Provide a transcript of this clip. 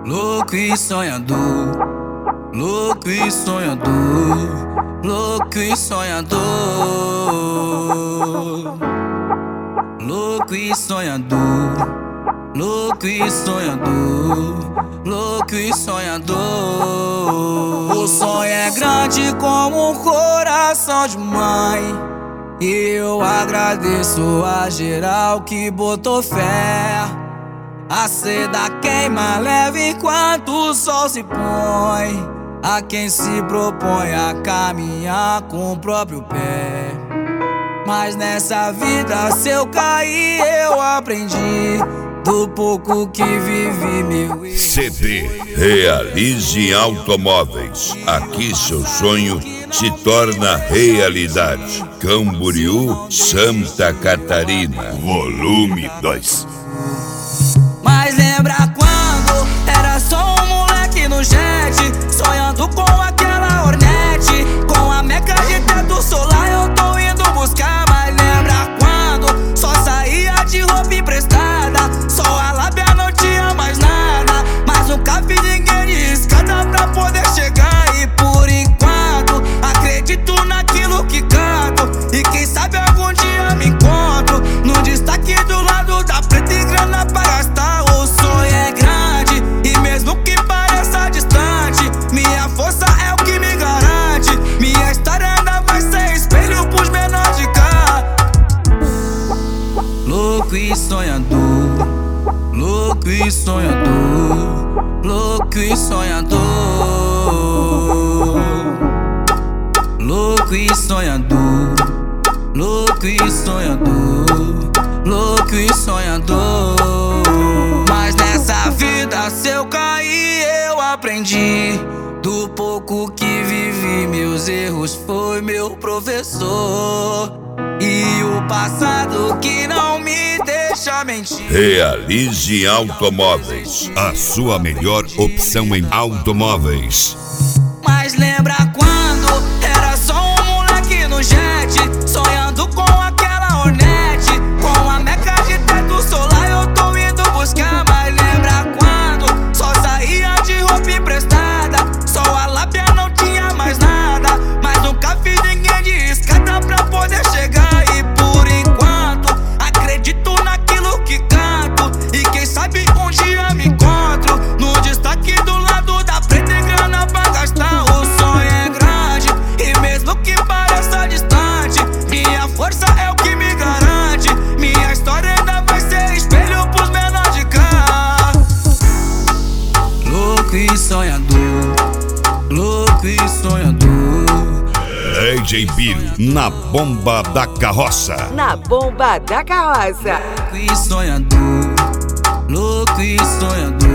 Louco e sonhador, louco e sonhador, louco e sonhador, louco e sonhador, louco e sonhador, louco e sonhador. O sonho é grande como um coração de mãe, e eu agradeço a geral que botou fé. A seda queima leve enquanto o sol se põe, a quem se propõe a caminhar com o próprio pé. Mas nessa vida, se eu cair, eu aprendi do pouco que vivi, meu irmão. CD Realize Automóveis. Aqui seu sonho se torna realidade. Camboriú, Santa Catarina. Volume 2. Mas lembra quando era só um moleque no jet, sonhando com aquela Hornet, com a meca de teto solar eu tô indo buscar. Mas lembra quando só saía de roupa emprestada, só a lábia não tinha mais nada, mas nunca vi ninguém de escada pra poder chegar. E por enquanto acredito naquilo que canto, e quem sabe algum dia me encontro no destaque do lado da preta e grana pra gastar. O sonho é grande e mesmo que pareça distante, minha força é o que me garante. Minha história ainda vai ser espelho pros menores de cá. Louco e sonhador, louco e sonhador, louco e sonhador, louco e sonhador, louco e sonhador, louco e sonhador. Mas nessa vida, se eu cair, eu aprendi do pouco que vivi, meus erros foi meu professor, e o passado que não me deixa mentir. Realize Automóveis, a sua melhor opção em automóveis. Mas lembra quando era só um moleque no jet, sonhando com aquela Hornet, com a meca de teto solar eu tô indo buscar. Mas lembra quando só saía de roupa emprestada, só a lábia não tinha mais nada, mas nunca vi ninguém de escada pra poder chegar. E por enquanto acredito naquilo que canto, e quem sabe um dia me encontro no destaque do lado da preta e grana pra gastar. O sonho é grande e mesmo que pareça distante, minha força é o que me garante. Minha história ainda vai ser espelho pros menores de cá. Louco e sonhador, louco e sonhador, DJ Biro, na bomba da carroça. Na bomba da carroça. louco e sonhador, louco e sonhador.